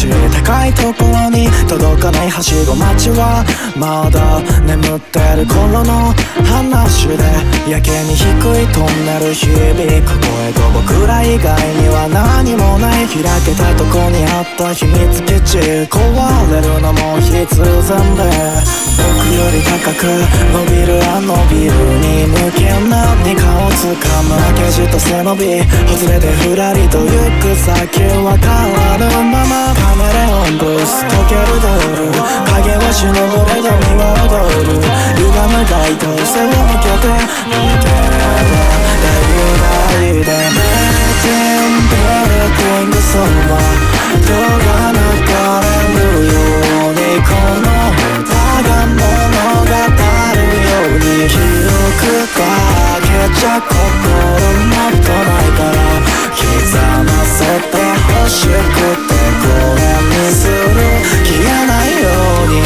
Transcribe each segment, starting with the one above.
し高いところに届かないはしご街はまだ眠ってる頃の話でやけに低いトンネル響く声と僕ら以外には何もない開けたとこにあった秘密基地壊れるのも必然で僕より高く伸びるあのビルに向け何かをつかむ明けじと背伸び外れてふらりと行く先は変わるままカメレオンブース溶けるドール影は忍ぶれど身は踊る歪む街灯背を向けて見ては大で全部レコングそば人が流れるようにこの歌が物語るように広くかけちゃ心もっとないから刻ませて欲しくてこれにする消えないように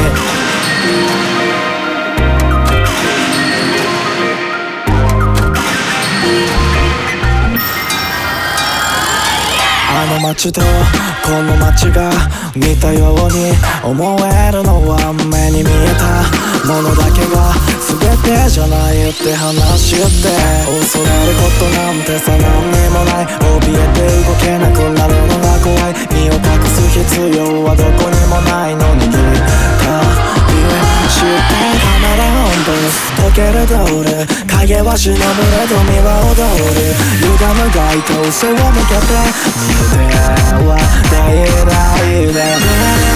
あの街とこの街が似たように思えるのは目に見えたものだけが全てじゃないって話って恐れることなんてさ何にもない怯えて動けなくなるのが怖い身を隠す必要はどこにもないのにた知ってカメレオンブース溶けるドール影は忍ぶれど身は踊る歪む街灯背を向けて見ては大々で